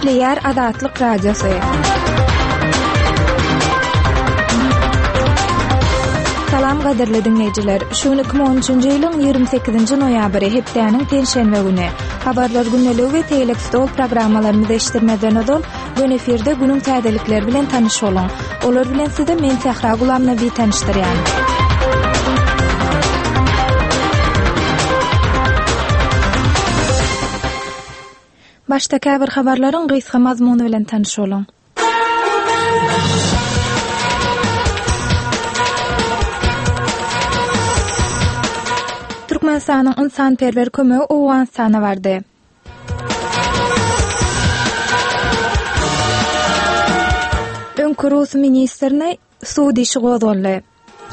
Nukleer Azatlyk Radiosu. Salam gaderli dinleyijiler. Şu 2013-nji ýylyň 28-nji noýabry hepdeniň tenşenbe güni. Habarlar günneligi we telestol programmalaryny eşitdirmeden ödül gün efirde günüň täzelikleri bilen tanyş bolun. Olar bilen sizde men Sahra Gulamna bir tanışdyrýan. Başdaki bir habarlaryň gysga mazmuny bilen tanyş bolun. Türkmenistanyň ynsanperwer kömegi Owganistana bardy. Öňkü Rus ministrine suud işi gozuldy.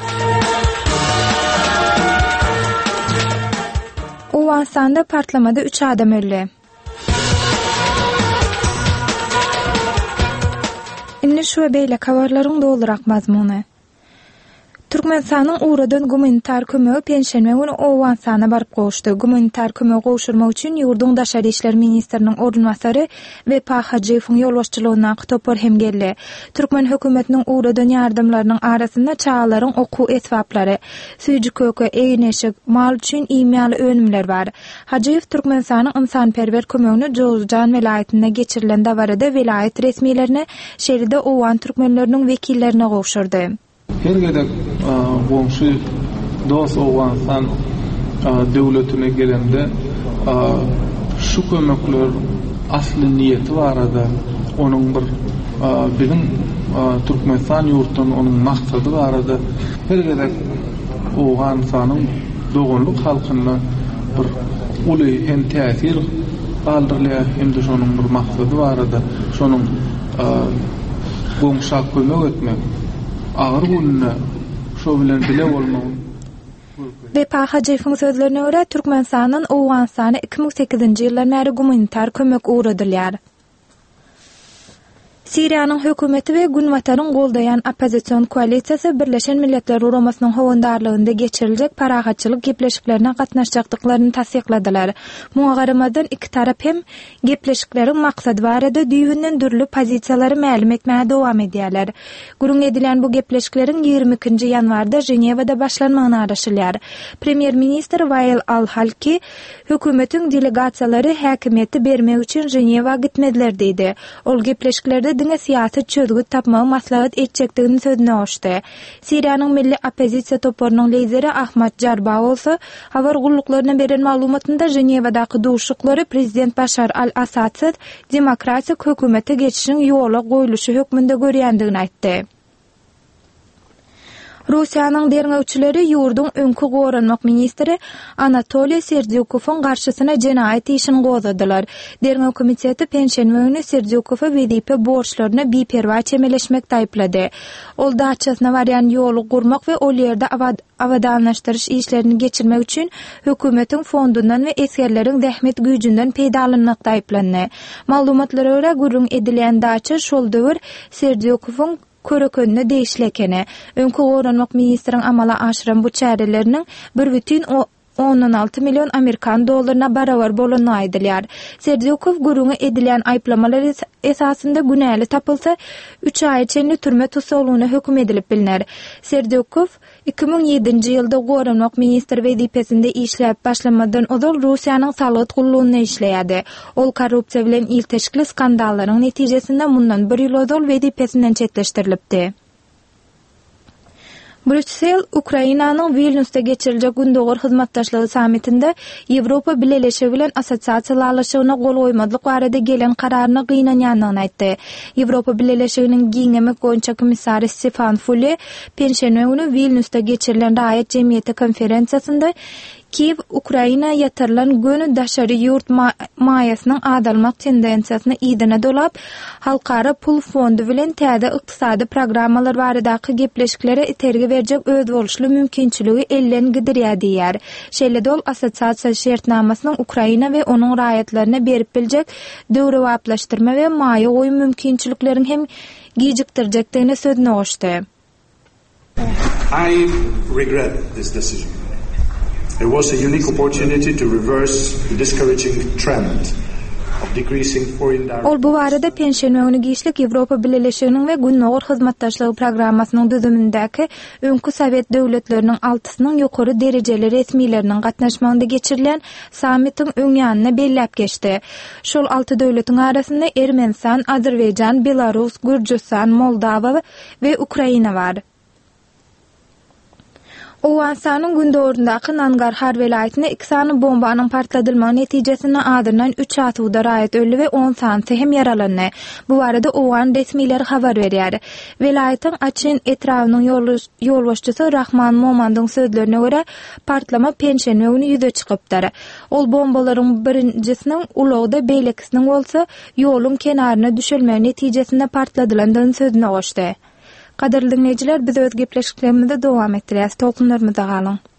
Owganistanda partlamada 3 adam öldü. Inni şu beýle habarlaryň doldurak mazmuny. Türkmenistanyň uradan gumanitar kömegi penşenbe güni Owganistana baryp goşdy. Gumanitar kömegi goşurmak üçin ýurduň daşary işler ministriniň ornwasary we Pahajewiň ýolbaşçylygyna topar hem geldi. Türkmen hökümetiniň uradan ýardymlarynyň arasynda çağalaryň okuw esbaplary, süýji köke, eýneşik, mal üçin iýmýäli önümler bar. Hajewiň Türkmenistanyň ynsanperwer kömegini Jowzjan welaýatynda geçirilen dabarada welaýat resmiýetlerine şeýlede Owgan türkmenleriniň wekillerine gowşurdy. Her gedek goňşy dost Owganistan döwletine gelemde şu kömekler asly niýeti barada, onuň bizim Türkmenistan ýurtuna onuň maksady barada. Her gedek Owganistanyň doganlyk halkyna bir uly hem täsir galdyrlýar hem de şonuň bir maksady barada. Şonuň goňşa kömek etmek ağır gününe şo bilen bile bolmagy. Ve Pahajewiň sözlerine görä Türkmenistanyň Owganistana 2008-nji ýyldan bäri gumanitar kömek uğradylýar. Siriýanyň hökümeti we Günwataryň goldaýan opposision koalisiýasy Birleşen Milletler Uramasynyň howandarlygynda geçiriljek paragatçylyk gepleşiklerine gatnaşjakdyklaryny tasdikladylar. Muňa garamadan iki tarap hem gepleşikleriň maksady barada düýbünden dürli pozisiýalary ma'lum etmäge dowam edýärler. Gurun edilen bu gepleşikleriň 22-nji ýanwarda Jenewada başlanmagyny araşylýar. Premier Minister Wael al-Halki hökümetiň delegasiýalary häkimiýeti bermek üçin Jenewa gitmediler diýdi. Ol gepleşiklerde diňe syýasy çözgü tapmagy maslahat etjekdigini sözüne goşdy. Siriýanyň milli opposisiýa toparynyň lideri Ahmad Jarba bolsa, habar gullyklaryna beren maglumatynda Jenewadaky duşuklary prezident Bashar al-Asad demokratik hökümete geçişiň ýola goýuluşy hökmünde görýändigini aýtdy. Russiýanyň derňewçileri ýurduň öňkü goranmak ministri Anatoliy Serdyukowyň garşysyna jenaýat işini gozadylar. Derňew komiteti penşenbe güni Serdyukowy wedipe borçlaryny beperwa çemeleşmekde aýplady. Ol daçasyna barýan ýoly gurmak we ol ýerde awadanlaşdyryş işlerini geçirmek üçin hökümetiň fondundan we esgerleriň zähmet güýjünden peýdalanmakda aýplandy. Maglumatlara görä gurrun edilen daça şol döwür Serdyukowyň körekönüne değişlekene. Öňkü goranmak ministriň amala aşyran bu çäreleriniň 1,16 milyon Amerikan dollaryna barabar bolany aýdylýar. Serdyukow gurrun edilen aýplamalar esasında günäli tapylsa 3 ay içinde türme tutsalygyna hökm edilip bilinär. Serdyukow 2007-nji ýylda goranmak ministr wezipesinde işläp başlamadan ozal Russiýanyň salyk gullugyna işleýärdi. Ol korrupsiýa bilen ilteşikli skandallaryň netijesinde mundan 1 ýyl ozal wezipesinden çetleşdirilipdi. Brüssel, Ukrainanyň Vilniusda geçiriljek gündogor hyzmatdaşlygy samitinde Ýewropa Birleşigi bilen assosiasiýalaşygyna gol goýmadlyk barada gelen kararyna gynanýandygyny aýtdy. Ýewropa Birleşiginiň giňemek goýunça komissary Stefan Füle penşenbe güni Vilniusda geçirilen raýat jemgyýeti konferensiýasynda Kiev Ukraina ýatyrylan gönü daşary ýurt maýasynyň adalmak tendensiýasyny ýygyna dolap, halkara pul fondu bilen täze ykdysady programmalar baradaky gepleşiklere itergi berjek öz boluşly mümkinçiligi elden gidirýär diýär. Şeýle ol assosiasiýa şertnamasynyň Ukraina we onuň raýatlaryna berip biljek döwrewaplaşdyrma we maýa goýum mümkinçiliklerini hem gijikdirjekdigine sözüne goşdy. I regret this decision. It was a unique opportunity to reverse the discouraging trend of decreasing foreign direct. Ol bu barada Pensilvaniya Giýişlik Ýewropa Birleşiginiň we Günnäwir hyzmatdaşlygy programmasynyň düzümindäki öňkü Sowet döwletleriniň 6synyň ýokary derejeli resmileriniň gatnaşmagynda geçirilen sammitiň öňýanyna belläp geçdi. Şol 6 döwletiň arasynda Ermenistan, Azerbaýjan, Belarus, Gürjistan, Moldawa we Ukraina bar. Owensanyň gündöründaky Nangarhar welaýatyna 2 sany bombanyň partladylmagy netijesinde adyrnan 3 atywda raýat öldü we 10 sany hem yaralandy. Bu barada Owan resmileri habar berýär. Welaýatyň açyn etrawynyň ýolbaşçysy Rahman Momandyň sözlerine görä partlama Pensilvaniýa ýüze çykypdyr. Ol bombalaryň birinjisiniň ulagda beýlekisiniň bolsa ýoluň kenaryna düşelmegi netijesinde partladylandygyny sözüne goşdy. Qadirli dinleyijiler, biz öz gepleşiklerimizde dowam etdirýäs. Tolkunlarymyza galyň.